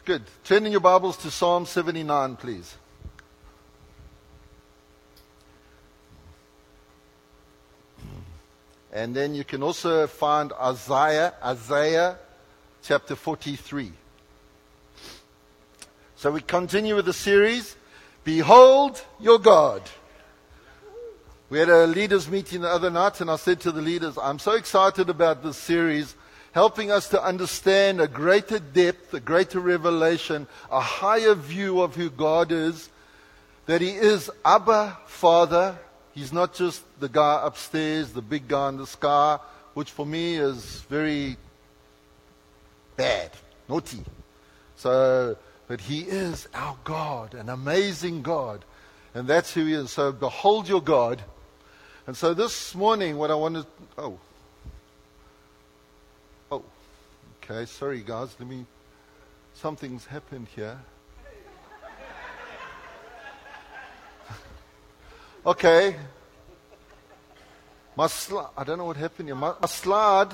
Good. Turn in your Bibles to Psalm 79, please. And then you can also find Isaiah chapter 43. So we continue with the series, Behold Your God. We had a leaders meeting the other night, and I said to the leaders, I'm so excited about this series, helping us to understand a greater depth, a greater revelation, a higher view of who God is, that He is Abba, Father. He's not just the guy upstairs, the big guy in the sky, which for me is very bad, naughty. But He is our God, an amazing God. And that's who He is. So behold your God. And so this morning what I want to... Okay, sorry guys, something's happened here. Okay. I don't know what happened here. My slide.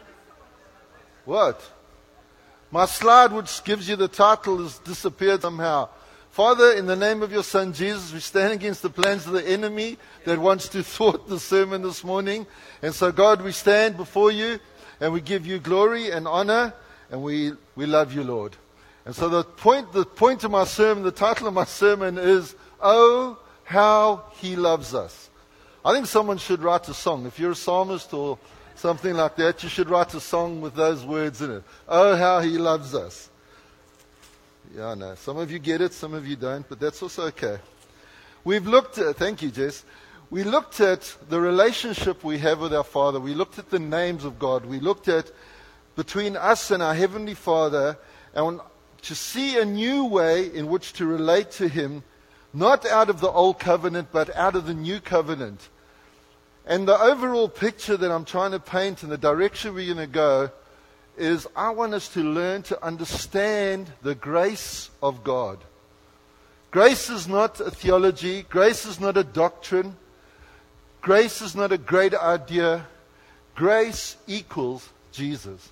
What? My slide, which gives you the title, has disappeared somehow. Father, in the name of your Son Jesus, we stand against the plans of the enemy that wants to thwart the sermon this morning. And so God, we stand before you and we give you glory and honor, and we love you, Lord. And so the point of my sermon, the title of my sermon is, Oh, How He Loves Us. I think someone should write a song. If you're a psalmist or something like that, you should write a song with those words in it. Oh, how He loves us. Yeah, I know. Some of you get it, some of you don't, but that's also okay. We've looked at, thank you, Jess. We looked at the relationship we have with our Father. We looked at the names of God. We looked at between us and our Heavenly Father, and to see a new way in which to relate to Him, not out of the old covenant, but out of the new covenant. And the overall picture that I'm trying to paint and the direction we're going to go is I want us to learn to understand the grace of God. Grace is not a theology. Grace is not a doctrine. Grace is not a great idea. Grace equals Jesus.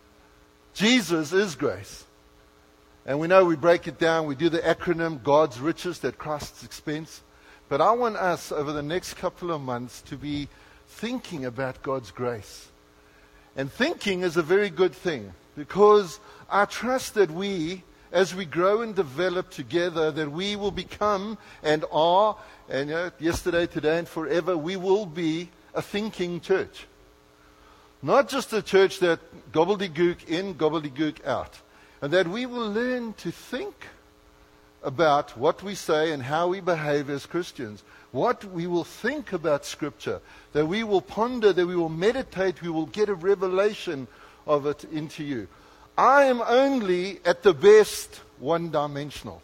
Jesus is grace. And we know we break it down. We do the acronym, God's riches at Christ's expense. But I want us over the next couple of months to be thinking about God's grace. And thinking is a very good thing, because I trust that we, as we grow and develop together, that we will become and are, and yesterday, today, and forever, we will be a thinking church. Not just a church that gobbledygook in, gobbledygook out. And that we will learn to think about what we say and how we behave as Christians. What we will think about Scripture. That we will ponder, that we will meditate, we will get a revelation of it into you. I am only, at the best, one-dimensional.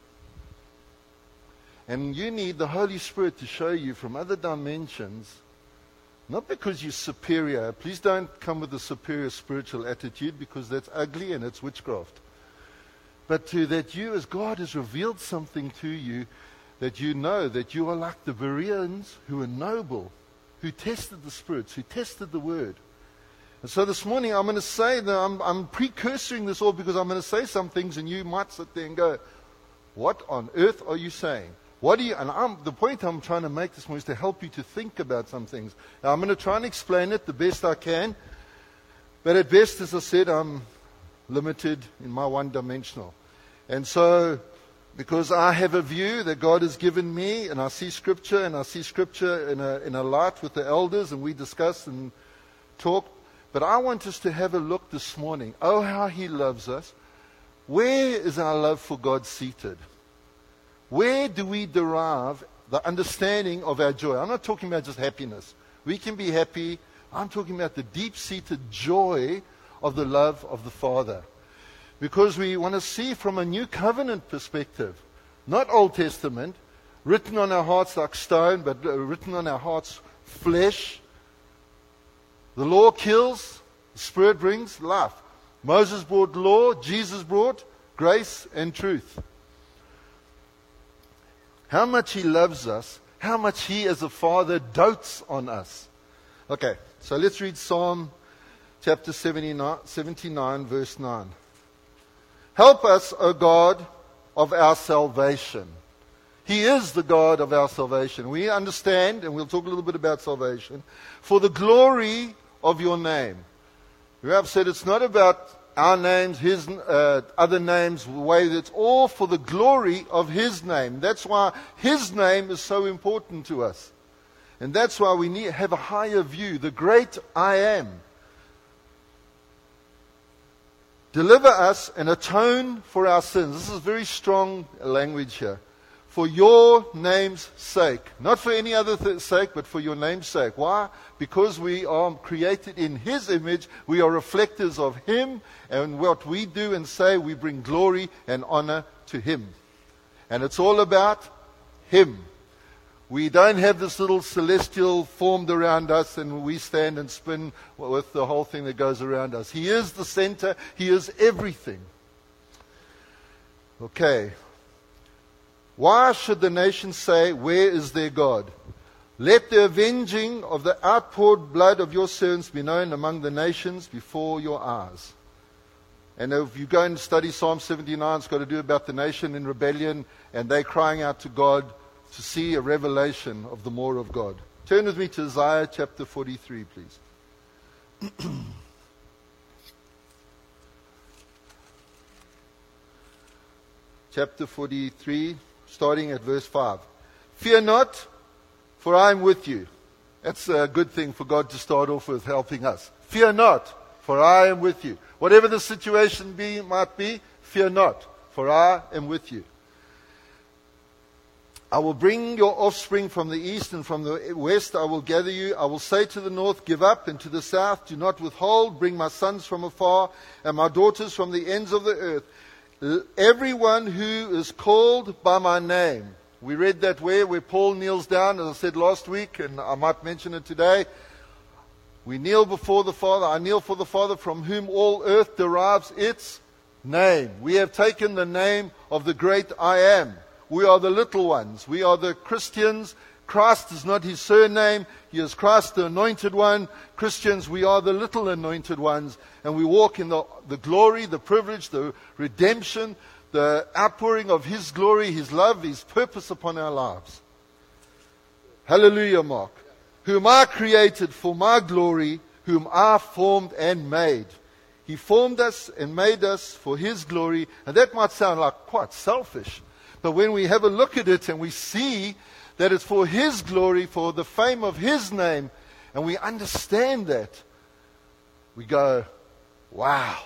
And you need the Holy Spirit to show you from other dimensions, not because you're superior. Please don't come with a superior spiritual attitude, because that's ugly and it's witchcraft. But that you, as God has revealed something to you, that you know that you are like the Bereans who are noble, who tested the spirits, who tested the word. And so this morning I'm going to say that I'm precursoring this all, because I'm going to say some things and you might sit there and go, what on earth are you saying? The point I'm trying to make this morning is to help you to think about some things. Now I'm going to try and explain it the best I can. But at best, as I said, I'm limited in my one-dimensional. And so, because I have a view that God has given me, and I see Scripture in a light with the elders, and we discuss and talk. But I want us to have a look this morning. Oh, how He loves us. Where is our love for God seated? Where do we derive the understanding of our joy? I'm not talking about just happiness. We can be happy. I'm talking about the deep-seated joy of the love of the Father. Because we want to see from a new covenant perspective, not Old Testament, written on our hearts like stone, but written on our hearts flesh. The law kills, the Spirit brings life. Moses brought law, Jesus brought grace and truth. How much He loves us, how much He as a Father dotes on us. Okay, so let's read Psalm chapter 79, verse 9. Help us, O God of our salvation. He is the God of our salvation. We understand, and we'll talk a little bit about salvation, for the glory of your name. We have said it's not about our names, his other names, the way that's all for the glory of his name. That's why his name is so important to us. And that's why we need to have a higher view. The great I am. Deliver us and atone for our sins. This is very strong language here. For your name's sake. Not for any other sake, but for your name's sake. Why? Because we are created in his image. We are reflectors of him. And what we do and say, we bring glory and honor to him. And it's all about him. We don't have this little celestial formed around us and we stand and spin with the whole thing that goes around us. He is the center. He is everything. Okay. Why should the nations say, where is their God? Let the avenging of the outpoured blood of your servants be known among the nations before your eyes. And if you go and study Psalm 79, it's got to do about the nation in rebellion, and they're crying out to God to see a revelation of the more of God. Turn with me to Isaiah chapter 43, please. Chapter 43, starting at verse 5. Fear not, for I am with you. That's a good thing for God to start off with, helping us. Fear not, for I am with you. Whatever the situation might be, fear not, for I am with you. I will bring your offspring from the east, and from the west I will gather you. I will say to the north, give up, and to the south, do not withhold. Bring my sons from afar, and my daughters from the ends of the earth. Everyone who is called by my name. We read that where Paul kneels down, as I said last week, and I might mention it today. We kneel before the Father. I kneel for the Father, from whom all earth derives its name. We have taken the name of the great I am. We are the little ones. We are the Christians. Christ is not his surname. He is Christ, the anointed one. Christians, we are the little anointed ones. And we walk in the glory, the privilege, the redemption, the outpouring of his glory, his love, his purpose upon our lives. Hallelujah, Mark. Whom I created for my glory, whom I formed and made. He formed us and made us for his glory. And that might sound like quite selfish. But when we have a look at it and we see that it's for his glory, for the fame of his name, and we understand that, we go, wow.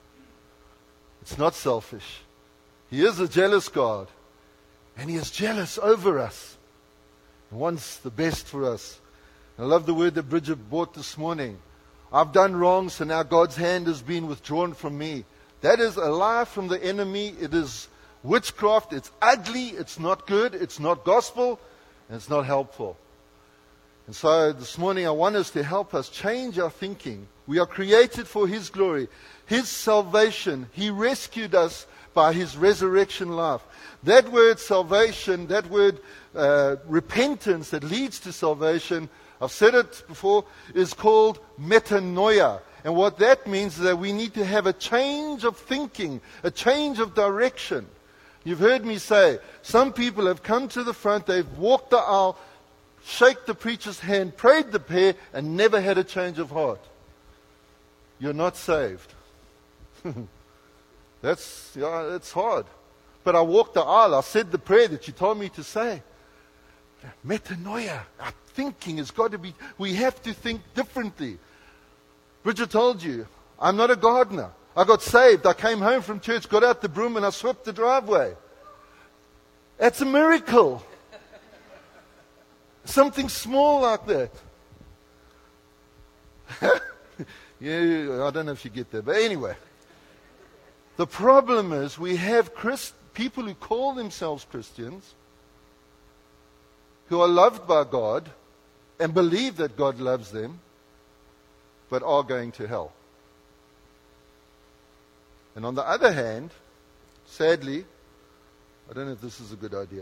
It's not selfish. He is a jealous God. And he is jealous over us. He wants the best for us. I love the word that Bridget brought this morning. I've done wrong, so now God's hand has been withdrawn from me. That is a lie from the enemy. It is witchcraft. It's ugly. It's not good. It's not gospel. And it's not helpful. And so this morning I want us to help us change our thinking. We are created for his glory. His salvation. He rescued us by his resurrection life. That word salvation, that word repentance that leads to salvation, I've said it before, is called metanoia. And what that means is that we need to have a change of thinking, a change of direction. You've heard me say, some people have come to the front, they've walked the aisle, shake the preacher's hand, prayed the prayer, and never had a change of heart. You're not saved. It's hard. But I walked the aisle, I said the prayer that you told me to say. Metanoia, our thinking has got to be, we have to think differently. Bridget told you, I'm not a gardener. I got saved, I came home from church, got out the broom and I swept the driveway. That's a miracle. Something small like that. Yeah, I don't know if you get that, but anyway. The problem is we have people who call themselves Christians, who are loved by God and believe that God loves them, but are going to hell. And on the other hand, sadly, I don't know if this is a good idea.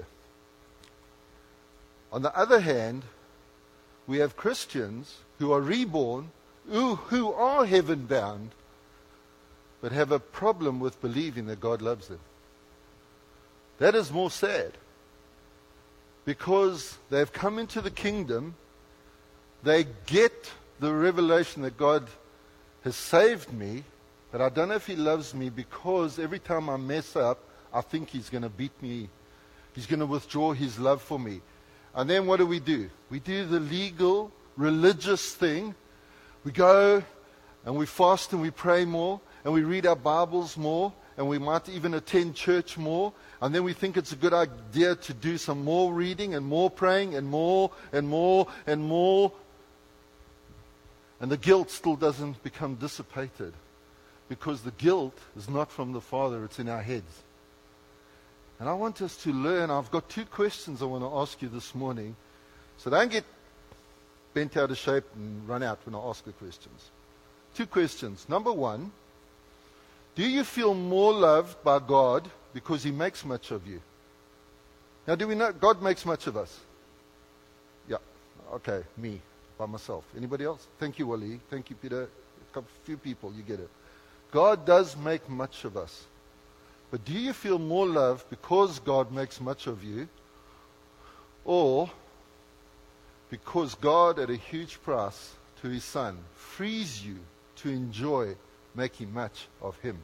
On the other hand, we have Christians who are reborn, who are heaven bound, but have a problem with believing that God loves them. That is more sad. Because they've come into the kingdom, they get the revelation that God has saved me, but I don't know if He loves me because every time I mess up, I think He's going to beat me. He's going to withdraw His love for me. And then what do? We do the legal, religious thing. We go and we fast and we pray more, and we read our Bibles more, and we might even attend church more. And then we think it's a good idea to do some more reading and more praying and more and more and more. And the guilt still doesn't become dissipated, because the guilt is not from the Father, it's in our heads. And I want us to learn. I've got 2 questions I want to ask you this morning. So don't get bent out of shape and run out when I ask the questions. 2 questions. Number 1, do you feel more loved by God because He makes much of you? Now, do we know God makes much of us? Yeah. Okay, me, by myself. Anybody else? Thank you, Wally. Thank you, Peter. A few people, you get it. God does make much of us. But do you feel more loved because God makes much of you, or because God, at a huge price to His Son, frees you to enjoy making much of Him?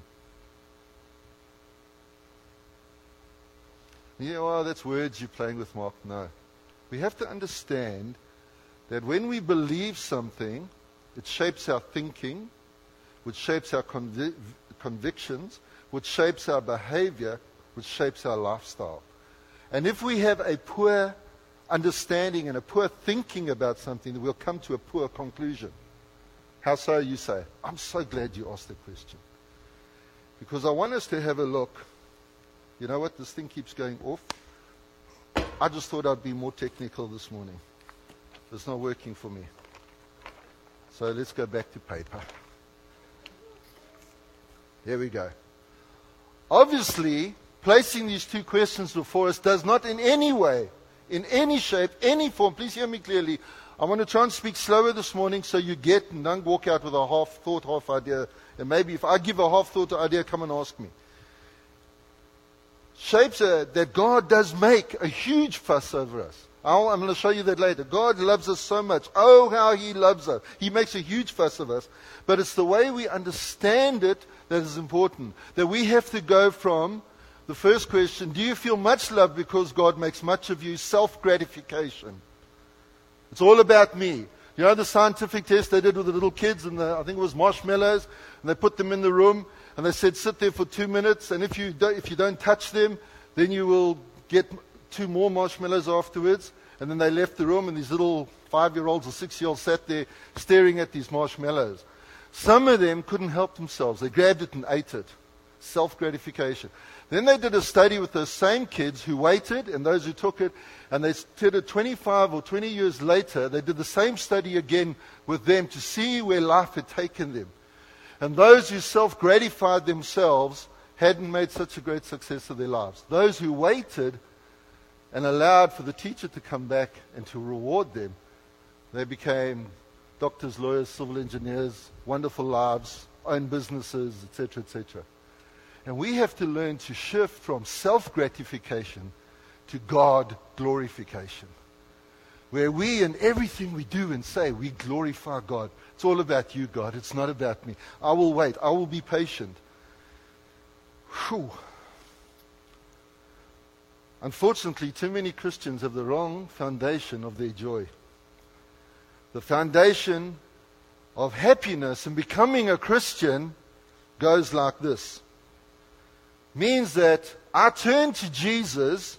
Yeah, well, that's words you're playing with, Mark. No. We have to understand that when we believe something, it shapes our thinking, which shapes our convictions, which shapes our behavior, which shapes our lifestyle. And if we have a poor understanding and a poor thinking about something, we'll come to a poor conclusion. How so, you say? I'm so glad you asked that question. Because I want us to have a look. You know what? This thing keeps going off. I just thought I'd be more technical this morning. It's not working for me. So let's go back to paper. Here we go. Obviously, placing these 2 questions before us does not in any way, in any shape, any form, please hear me clearly. I want to try and speak slower this morning so you get and don't walk out with a half-thought, half-idea. And maybe if I give a half-thought idea, come and ask me. Shapes that God does make a huge fuss over us. I'm going to show you that later. God loves us so much. Oh, how He loves us. He makes a huge fuss of us. But it's the way we understand it that is important. That we have to go from the first question, do you feel much love because God makes much of you? Self-gratification. It's all about me. You know the scientific test they did with the little kids, and I think it was marshmallows, and they put them in the room, and they said sit there for 2 minutes, and if you don't touch them, then you will get 2 more marshmallows afterwards. And then they left the room, and these little 5-year-olds or 6-year-olds sat there staring at these marshmallows. Some of them couldn't help themselves. They grabbed it and ate it. Self-gratification. Then they did a study with those same kids who waited and those who took it, and they did it 25 or 20 years later. They did the same study again with them to see where life had taken them. And those who self-gratified themselves hadn't made such a great success of their lives. Those who waited and allowed for the teacher to come back and to reward them, they became doctors, lawyers, civil engineers, wonderful lives, own businesses, etc., etc. And we have to learn to shift from self-gratification to God glorification, where we, in everything we do and say, we glorify God. It's all about you, God. It's not about me. I will wait. I will be patient. Whew. Unfortunately, too many Christians have the wrong foundation of their joy. The foundation of happiness and becoming a Christian goes like this. Means that I turn to Jesus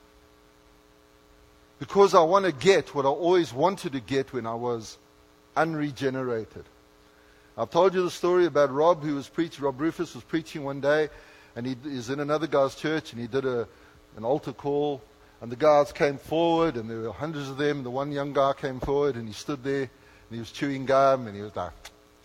because I want to get what I always wanted to get when I was unregenerated. I've told you the story about Rob Rufus was preaching one day, and he is in another guy's church, and he did an altar call, and the guys came forward, and there were hundreds of them. The one young guy came forward, and he stood there, and he was chewing gum, and he was like...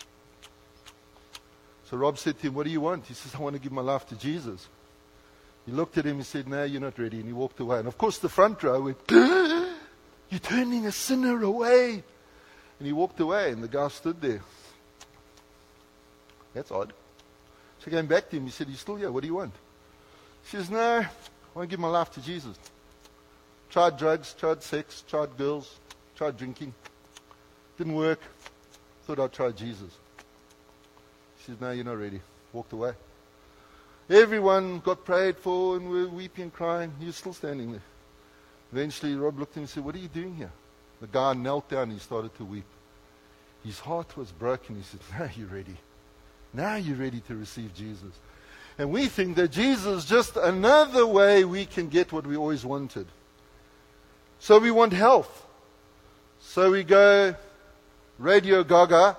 So Rob said to him, what do you want? He says, I want to give my life to Jesus. He looked at him, he said, no, you're not ready, and he walked away. And of course the front row went, you're turning a sinner away. And he walked away, and the guy stood there. That's odd. She came back to him. He said, "You still here? What do you want?" She says, "No, I want to give my life to Jesus. Tried drugs, tried sex, tried girls, tried drinking. Didn't work. Thought I'd try Jesus." She says, "No, you're not ready." Walked away. Everyone got prayed for and were weeping and crying. He was still standing there. Eventually, Rob looked at him and said, "What are you doing here?" The guy knelt down and he started to weep. His heart was broken. He said, "Now you're ready. Now you're ready to receive Jesus." And we think that Jesus is just another way we can get what we always wanted. So we want health. So we go Radio Gaga,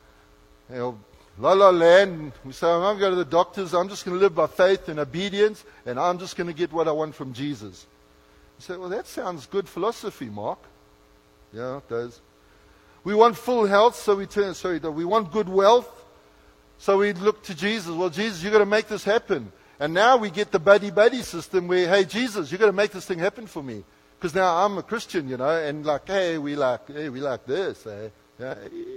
La La Land. We say, "I'm going to go to the doctors. I'm just going to live by faith and obedience, and I'm just going to get what I want from Jesus." You say, "Well, that sounds good philosophy, Mark." Yeah, it does. We want full health, so we want good wealth, so we look to Jesus. "Well, Jesus, you've got to make this happen." And now we get the buddy-buddy system where, "Hey, Jesus, you've got to make this thing happen for me. Because now I'm a Christian, and hey, we like this, eh? Yeah.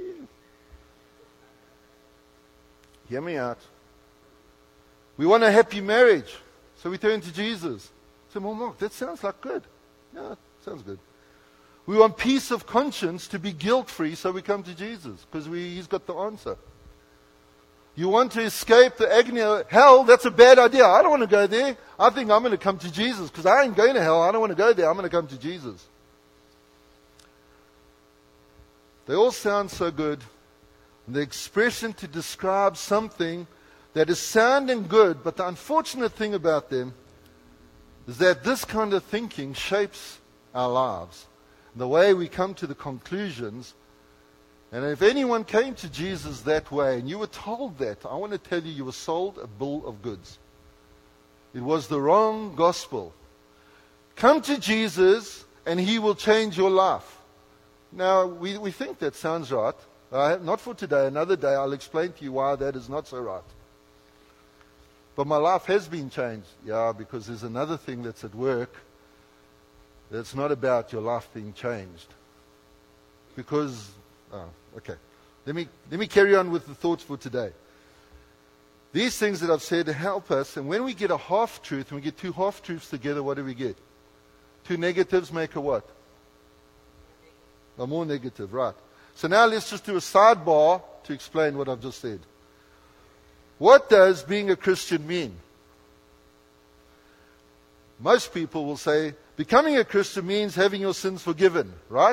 Hear me out. We want a happy marriage, so we turn to Jesus. So, "Well, Mark, that sounds like good." Yeah, sounds good. We want peace of conscience, to be guilt-free, so we come to Jesus, because He's got the answer. You want to escape the agony of hell, that's a bad idea. I don't want to go there. I think I'm going to come to Jesus, because I ain't going to hell. I don't want to go there. I'm going to come to Jesus. They all sound so good. The expression to describe something that is sounding good, but the unfortunate thing about them is that this kind of thinking shapes our lives. The way we come to the conclusions. And if anyone came to Jesus that way, and you were told that, I want to tell you, you were sold a bill of goods. It was the wrong gospel. Come to Jesus, and He will change your life. Now, we think that sounds right. Not for today. Another day, I'll explain to you why that is not so right. But my life has been changed. Yeah, because there's another thing that's at work. That's not about your life being changed. Because... okay. Let me carry on with the thoughts for today. These things that I've said help us, and when we get a half-truth, and we get two half-truths together, what do we get? Two negatives make a what? A more negative, right. So now let's just do a sidebar to explain what I've just said. What does being a Christian mean? Most people will say, becoming a Christian means having your sins forgiven, right?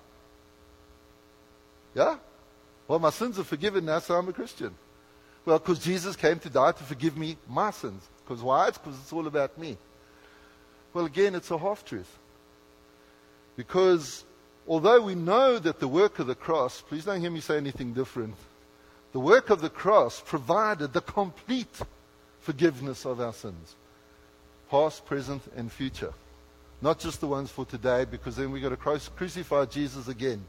Yeah? Well, my sins are forgiven now, so I'm a Christian. Well, because Jesus came to die to forgive me my sins. Because why? It's because it's all about me. Well, again, it's a half-truth. Because although we know that the work of the cross, please don't hear me say anything different, the work of the cross provided the complete forgiveness of our sins. Past, present, and future. Not just the ones for today, because then we've got to crucify Jesus again.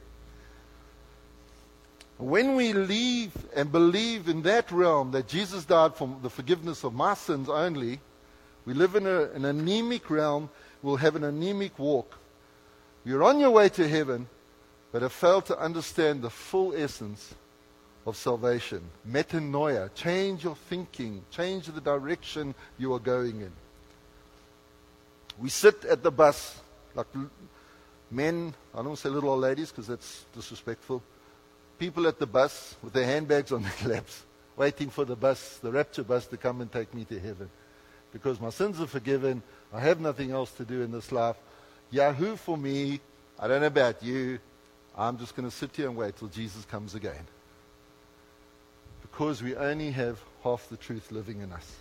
When we leave and believe in that realm, that Jesus died for the forgiveness of my sins only, we live in an anemic realm, we'll have an anemic walk. You're on your way to heaven, but have failed to understand the full essence of salvation. Metanoia, change your thinking, change the direction you are going in. We sit at the bus, like men, I don't want to say little old ladies because that's disrespectful. People at the bus with their handbags on their laps, waiting for the bus, the rapture bus, to come and take me to heaven. Because my sins are forgiven, I have nothing else to do in this life. Yahoo for me, I don't know about you, I'm just going to sit here and wait till Jesus comes again. Because we only have half the truth living in us.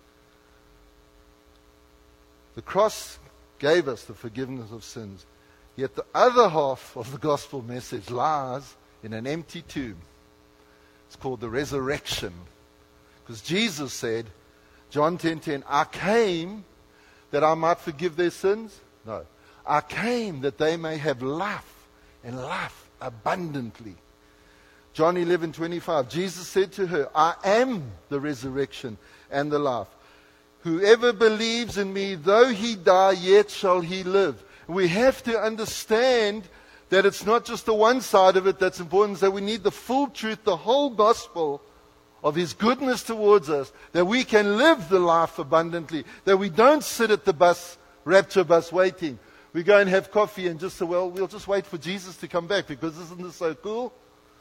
The cross gave us the forgiveness of sins. Yet the other half of the gospel message lies in an empty tomb. It's called the resurrection. Because Jesus said, John 10:10, I came that I might forgive their sins. No. I came that they may have life, and life abundantly. John 11:25, Jesus said to her, I am the resurrection and the life. Whoever believes in me, though he die, yet shall he live. We have to understand that it's not just the one side of it that's important, that we need the full truth, the whole gospel of His goodness towards us, that we can live the life abundantly, that we don't sit at the bus, rapture bus waiting. We go and have coffee and just say, well, we'll just wait for Jesus to come back because isn't this so cool?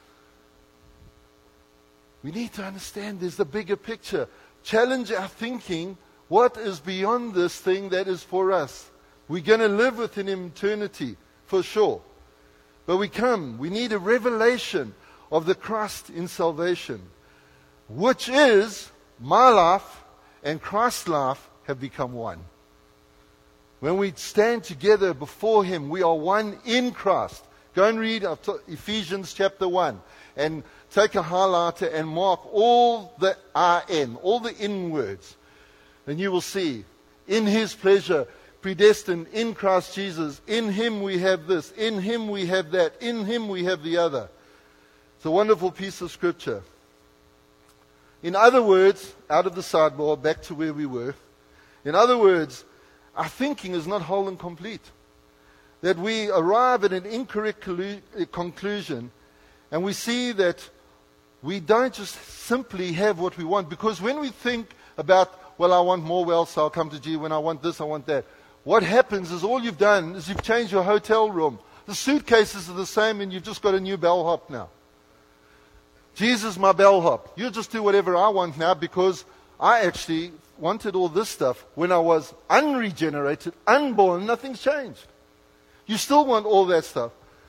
We need to understand there's the bigger picture. Challenge our thinking. What is beyond this thing that is for us? We're going to live with Him in eternity, for sure. But we need a revelation of the Christ in salvation, which is my life and Christ's life have become one. When we stand together before Him, we are one in Christ. Go and read Ephesians chapter 1 and take a highlighter and mark all the I-N, all the in words. And you will see, in His pleasure, predestined in Christ Jesus, in Him we have this, in Him we have that, in Him we have the other. It's a wonderful piece of scripture. In other words, out of the sidebar, back to where we were. In other words, our thinking is not whole and complete. That we arrive at an incorrect conclusion and we see that we don't just simply have what we want. Because when we think about, well, I want more wealth, so I'll come to Jesus. When I want this, I want that. What happens is all you've done is you've changed your hotel room. The suitcases are the same and you've just got a new bellhop now. Jesus, my bellhop. You just do whatever I want now because I actually wanted all this stuff when I was unregenerated, unborn. Nothing's changed. You still want all that stuff.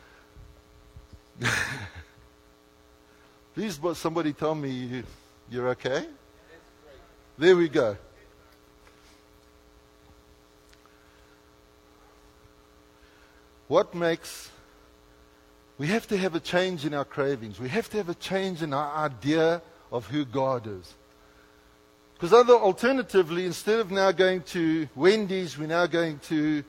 Please, somebody tell me you're okay. There we go. We have to have a change in our cravings. We have to have a change in our idea of who God is. Because alternatively, instead of now going to Wendy's, we're now going to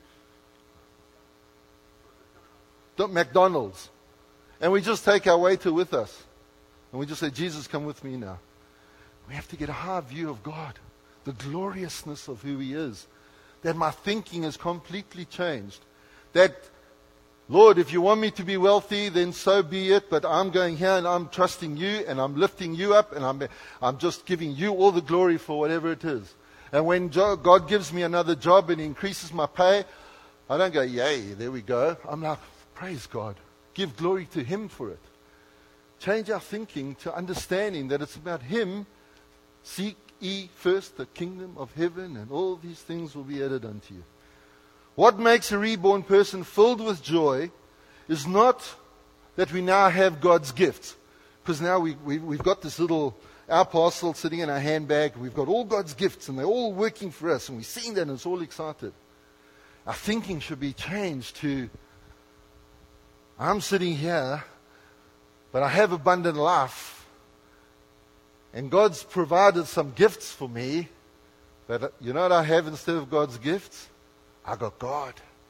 McDonald's. And we just take our waiter with us. And we just say, Jesus, come with me now. We have to get a high view of God. The gloriousness of who He is. That my thinking has completely changed. That, Lord, if you want me to be wealthy, then so be it. But I'm going here and I'm trusting you and I'm lifting you up and I'm just giving you all the glory for whatever it is. And when God gives me another job and increases my pay, I don't go, yay, there we go. I'm like, praise God. Give glory to Him for it. Change our thinking to understanding that it's about Him. Seek ye first the kingdom of heaven and all these things will be added unto you. What makes a reborn person filled with joy is not that we now have God's gifts. Because now we've got this little, our parcel sitting in our handbag. We've got all God's gifts and they're all working for us. And we're seeing that and it's all excited. Our thinking should be changed to, I'm sitting here, but I have abundant life. And God's provided some gifts for me. But you know what I have instead of God's gifts? I got God.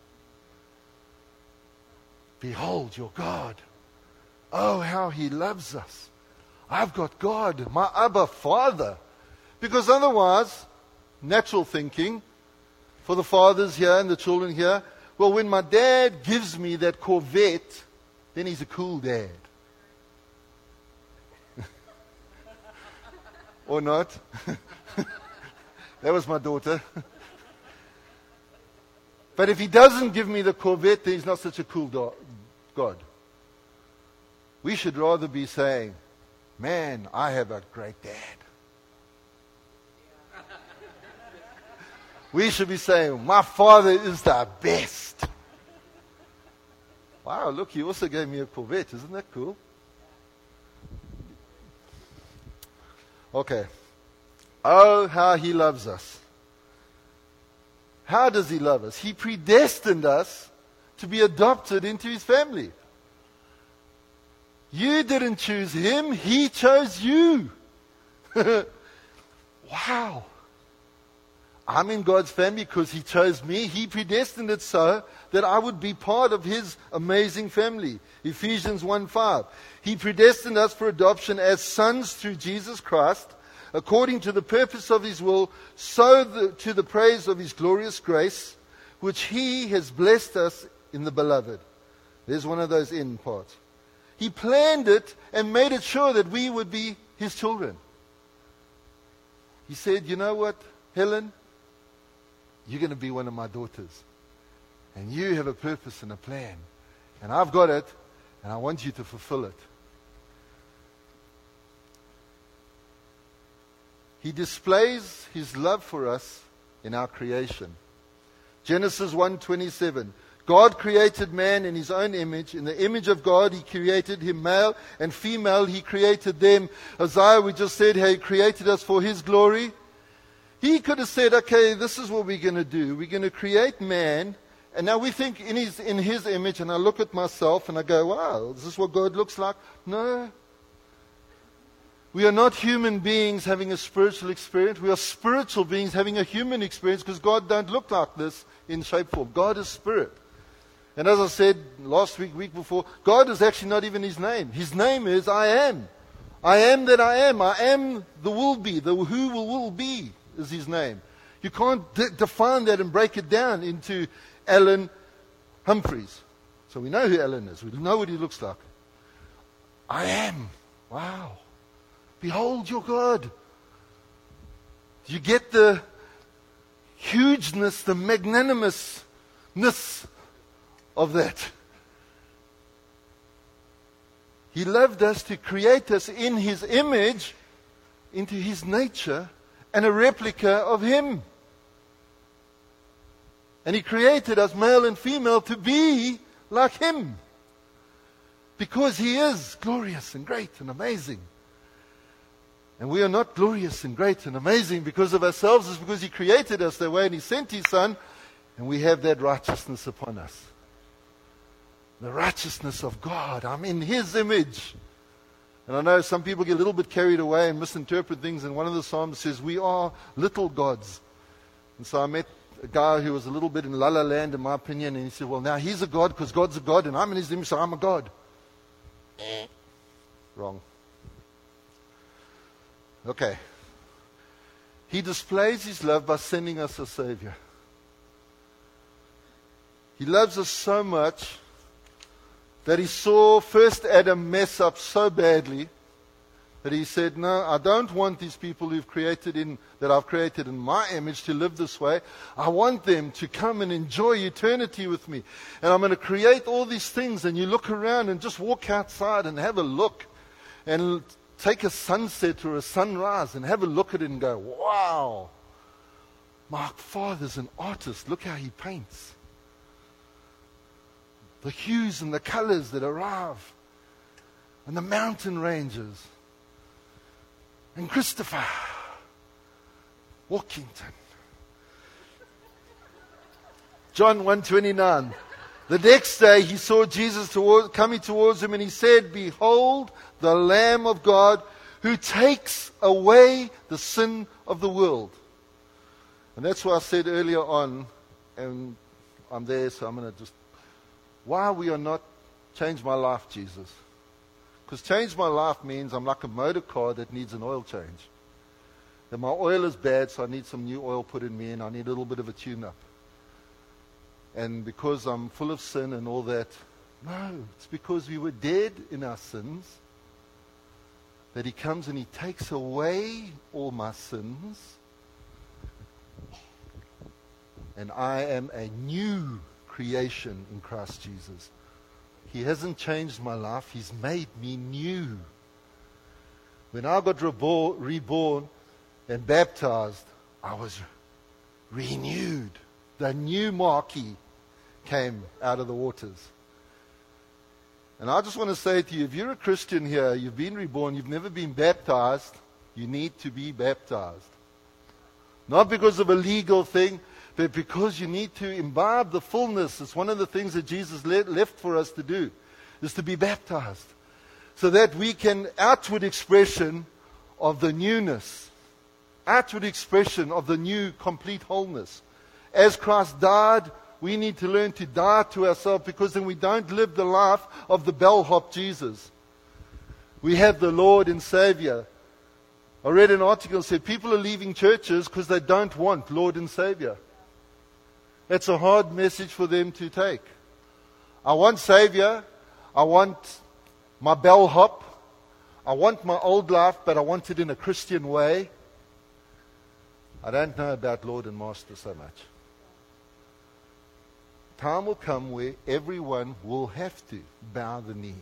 Behold your God. Oh, how He loves us. I've got God, my Abba Father. Because otherwise, natural thinking, for the fathers here and the children here, well, when my dad gives me that Corvette, then he's a cool dad. Or not. That was my daughter. But if he doesn't give me the Corvette, then he's not such a cool God. We should rather be saying, man, I have a great dad. We should be saying, my father is the best. Wow, look, he also gave me a Corvette. Isn't that cool? Okay. Oh, how He loves us. How does He love us? He predestined us to be adopted into His family. You didn't choose Him, He chose you. Wow. I'm in God's family because He chose me. He predestined it so that I would be part of His amazing family. Ephesians 1:5. He predestined us for adoption as sons through Jesus Christ, according to the purpose of His will, to the praise of His glorious grace, which He has blessed us in the beloved. There's one of those end parts. He planned it and made it sure that we would be His children. He said, you know what, Helen? You're going to be one of my daughters. And you have a purpose and a plan. And I've got it, and I want you to fulfill it. He displays his love for us in our creation. Genesis 1:27. God created man in his own image. In the image of God, he created him, male and female. He created them. Isaiah, we just said, he created us for his glory. He could have said, okay, this is what we're going to do. We're going to create man. And now we think in his image, and I look at myself and I go, wow, is this what God looks like? No. We are not human beings having a spiritual experience. We are spiritual beings having a human experience, because God don't look like this in shape form. God is spirit. And as I said last week before, God is actually not even his name. His name is I am. I am that I am. I am the will be. The who will be is his name. You can't define that and break it down into Alan Humphreys. So we know who Alan is. We know what he looks like. I am. Wow. Behold your God. Do you get the hugeness, the magnanimousness of that? He loved us to create us in his image, into his nature, and a replica of him. And he created us, male and female, to be like him. Because he is glorious and great and amazing. And we are not glorious and great and amazing because of ourselves. It's because he created us that way and he sent his son. And we have that righteousness upon us. The righteousness of God. I'm in his image. And I know some people get a little bit carried away and misinterpret things. And one of the Psalms says, we are little gods. And so I met a guy who was a little bit in la la land, in my opinion. And he said, well, now he's a God because God's a God. And I'm in his image, so I'm a God. Wrong. Okay. He displays his love by sending us a Savior. He loves us so much that he saw first Adam mess up so badly that he said, no, I don't want these people that I've created in my image to live this way. I want them to come and enjoy eternity with me. And I'm going to create all these things. And you look around and just walk outside and have a look. And take a sunset or a sunrise and have a look at it and go, wow, my Father's an artist. Look how he paints. The hues and the colors that arrive. And the mountain ranges. And Christopher Walkington. John 1:29. The next day he saw Jesus coming towards him, and he said, behold, the Lamb of God who takes away the sin of the world. And that's what I said earlier on, and I'm there, so I'm going to just, why we are not change my life, Jesus. Because change my life means I'm like a motor car that needs an oil change. That my oil is bad, so I need some new oil put in me, and I need a little bit of a tune-up. And because I'm full of sin and all that, no, it's because we were dead in our sins that he comes and he takes away all my sins. And I am a new creation in Christ Jesus. He hasn't changed my life. He's made me new. When I got reborn and baptized, I was renewed. The new Marquis came out of the waters. And I just want to say to you, if you're a Christian here, you've been reborn, you've never been baptized, you need to be baptized. Not because of a legal thing, but because you need to imbibe the fullness. It's one of the things that Jesus left for us to do, is to be baptized. So that we can, outward expression of the newness, outward expression of the new complete wholeness. As Christ died, we need to learn to die to ourselves, because then we don't live the life of the bellhop Jesus. We have the Lord and Savior. I read an article that said people are leaving churches because they don't want Lord and Savior. That's a hard message for them to take. I want Savior. I want my bellhop. I want my old life, but I want it in a Christian way. I don't know about Lord and Master so much. Time will come where everyone will have to bow the knee.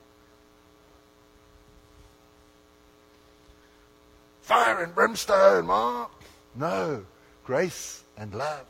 Fire and brimstone, Mark. No, grace and love.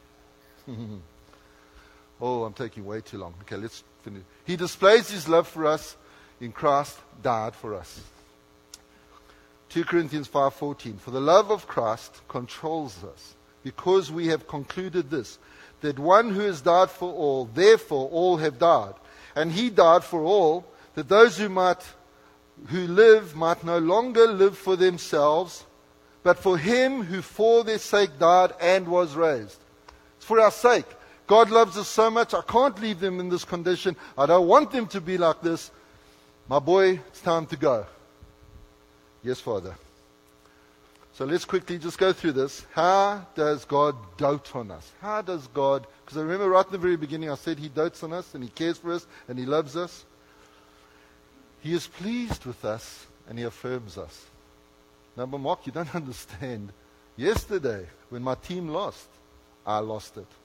Oh, I'm taking way too long. Okay, let's finish. He displays his love for us in Christ died for us. 2 Corinthians 5:14. For the love of Christ controls us, because we have concluded this, that one who has died for all, therefore all have died. And he died for all, that those who live might no longer live for themselves, but for him who for their sake died and was raised. It's for our sake. God loves us so much, I can't leave them in this condition. I don't want them to be like this. My boy, it's time to go. Yes, Father. So let's quickly just go through this. How does God dote on us? How does God, because I remember right in the very beginning I said he dotes on us and he cares for us and he loves us. He is pleased with us and he affirms us. Now, but Mark, you don't understand. Yesterday, when my team lost, I lost it.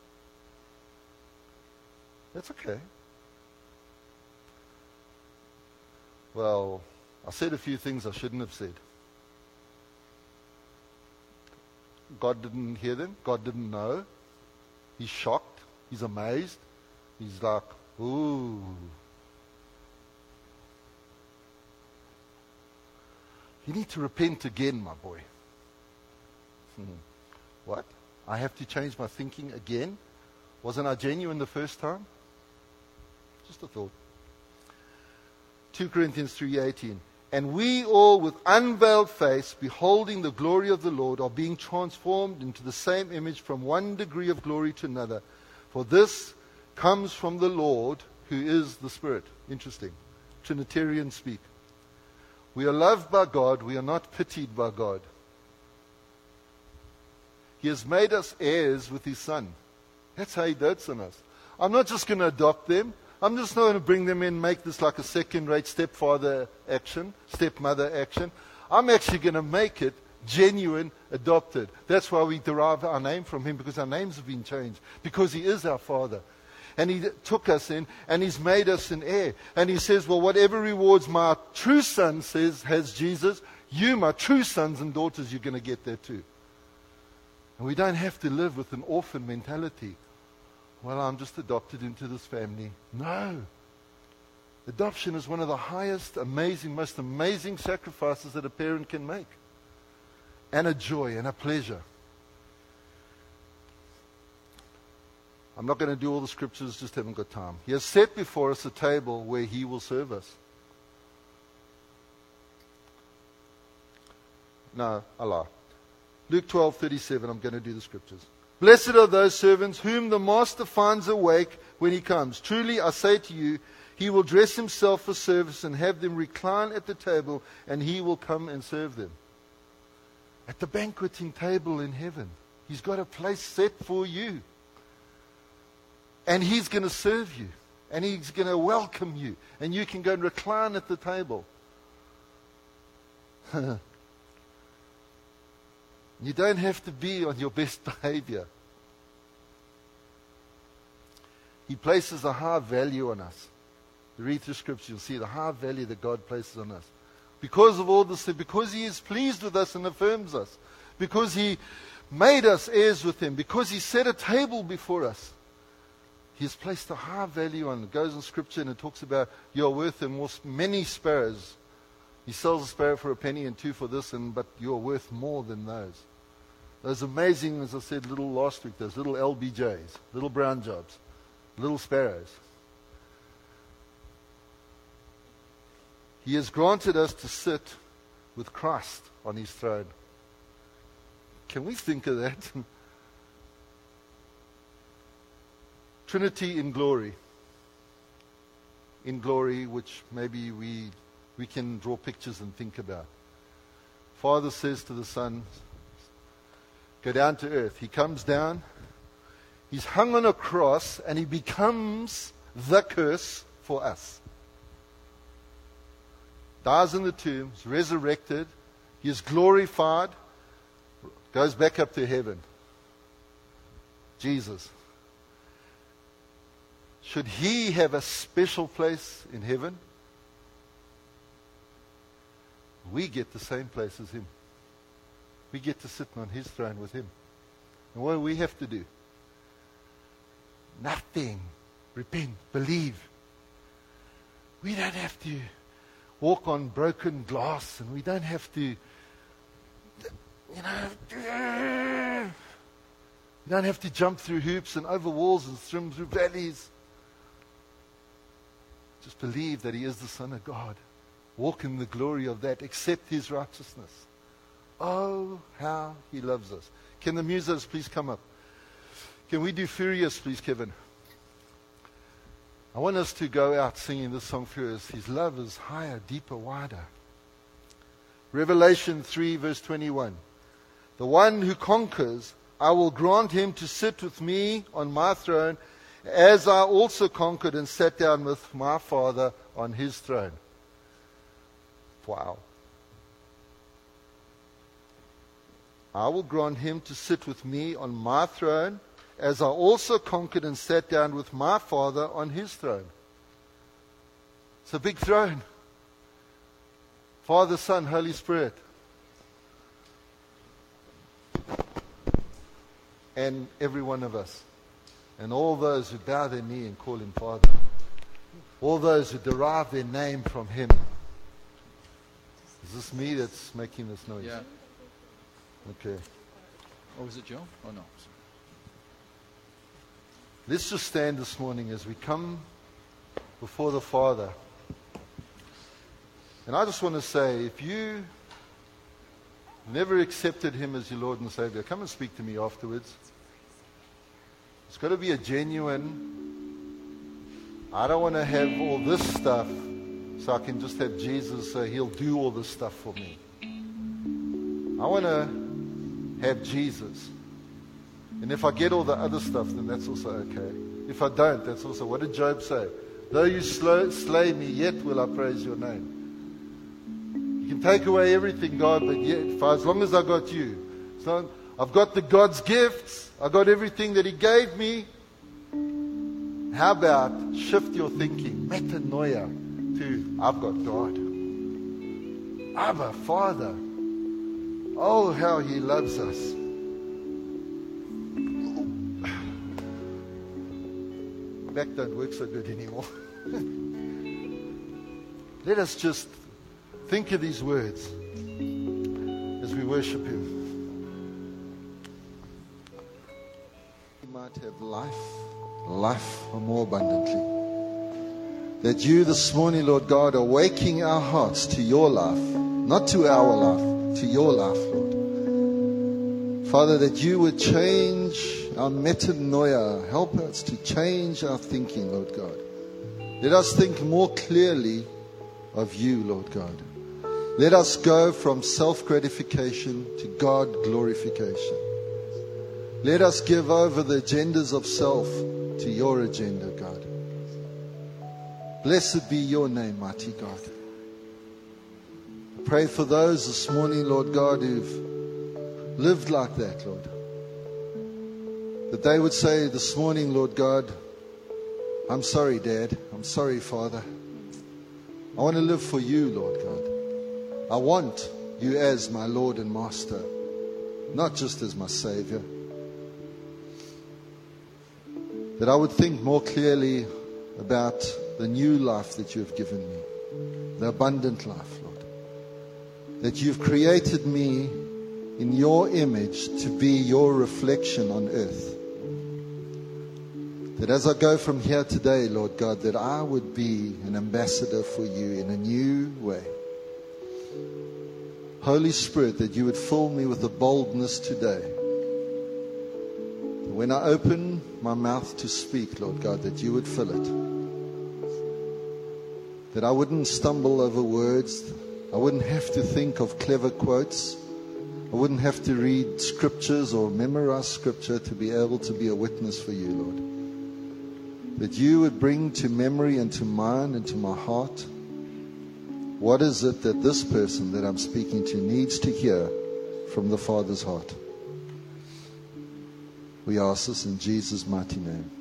That's okay. Well, I said a few things I shouldn't have said. God didn't hear them. God didn't know. He's shocked. He's amazed. He's like, ooh. You need to repent again, my boy. What? I have to change my thinking again? Wasn't I genuine the first time? Just a thought. 2 Corinthians 3:18. And we all with unveiled face, beholding the glory of the Lord, are being transformed into the same image from one degree of glory to another. For this comes from the Lord, who is the Spirit. Interesting. Trinitarians speak. We are loved by God. We are not pitied by God. He has made us heirs with his Son. That's how he dotes on us. I'm not just going to adopt them. I'm just not going to bring them in, make this like a second-rate stepfather action, stepmother action. I'm actually going to make it genuine, adopted. That's why we derive our name from him, because our names have been changed, because he is our Father. And he took us in, and he's made us an heir. And he says, well, whatever rewards my true son has Jesus, you, my true sons and daughters, you're going to get there too. And we don't have to live with an orphan mentality. Well, I'm just adopted into this family. No. Adoption is one of the highest, most amazing sacrifices that a parent can make. And a joy and a pleasure. I'm not going to do all the scriptures, just haven't got time. He has set before us a table where he will serve us. No, I lie. Luke 12:37, I'm going to do the scriptures. Blessed are those servants whom the master finds awake when he comes. Truly, I say to you, he will dress himself for service and have them recline at the table, and he will come and serve them. At the banqueting table in heaven, he's got a place set for you. And he's going to serve you. And he's going to welcome you. And you can go and recline at the table. You don't have to be on your best behavior. He places a high value on us. You read through Scripture, you'll see the high value that God places on us. Because of all this, because he is pleased with us and affirms us. Because he made us heirs with him. Because he set a table before us. He has placed a high value on it. It goes in Scripture and it talks about you're worth him many sparrows. He sells a sparrow for a penny and two for this, but you're worth more than those. Those amazing, as I said last week, those little LBJs, little brown jobs, little sparrows. He has granted us to sit with Christ on his throne. Can we think of that? Trinity in glory. In glory, which maybe we can draw pictures and think about. Father says to the Son, go down to earth. He comes down. He's hung on a cross and he becomes the curse for us. Dies in the tomb, is resurrected. He is glorified. goes back up to heaven. Jesus. Should he have a special place in heaven? We get the same place as him. We get to sit on his throne with him. And what do we have to do? Nothing. Repent. Believe. We don't have to walk on broken glass, and we don't have to, we don't have to jump through hoops and over walls and swim through valleys. Just believe that he is the Son of God. Walk in the glory of that. Accept his righteousness. Oh, how he loves us. Can the musos please come up? Can we do Furious, please, Kevin? I want us to go out singing this song, Furious. His love is higher, deeper, wider. Revelation 3, verse 21. The one who conquers, I will grant him to sit with me on my throne, as I also conquered and sat down with my Father on his throne. Wow. I will grant him to sit with me on my throne, as I also conquered and sat down with my Father on his throne. It's a big throne. Father, Son, Holy Spirit. And every one of us. And all those who bow their knee and call him Father. All those who derive their name from him. Is this me that's making this noise? Yeah. Okay. Or was it Joe? Oh, no. Let's just stand this morning as we come before the Father. And I just want to say, if you never accepted him as your Lord and Savior, come and speak to me afterwards. It's got to be a genuine, I don't want to have all this stuff so I can just have Jesus say he'll do all this stuff for me. I want to have Jesus. And if I get all the other stuff, then that's also okay. If I don't, that's also, what did Job say? Though you slay me, yet will I praise your name. You can take away everything, God, but yet, as long as I got you. So I've got the God's gifts. I got everything that he gave me. How about shift your thinking, metanoia, to I've got God. Abba, Father. Oh, how he loves us. My back don't work so good anymore. Let us just think of these words as we worship him. You might have life more abundantly. That you this morning, Lord God, are waking our hearts to your life, not to our life, to your life, Lord. Father, that you would change our metanoia, help us to change our thinking, Lord God. Let us think more clearly of you, Lord God. Let us go from self-gratification to God glorification. Let us give over the agendas of self to your agenda, God. Blessed be your name, mighty God. I pray for those this morning, Lord God, who've lived like that, Lord. That they would say this morning, Lord God, I'm sorry, Dad. I'm sorry, Father. I want to live for you, Lord God. I want you as my Lord and Master, not just as my Savior. That I would think more clearly about the new life that you have given me, the abundant life, Lord. That you've created me in your image to be your reflection on earth. That as I go from here today, Lord God, that I would be an ambassador for you in a new way. Holy Spirit, that you would fill me with a boldness today. That when I open my mouth to speak, Lord God, that you would fill it. That I wouldn't stumble over words. I wouldn't have to think of clever quotes. I wouldn't have to read scriptures or memorize scripture to be able to be a witness for you, Lord. That you would bring to memory and to mind and to my heart, what is it that this person that I'm speaking to needs to hear from the Father's heart. We ask this in Jesus' mighty name.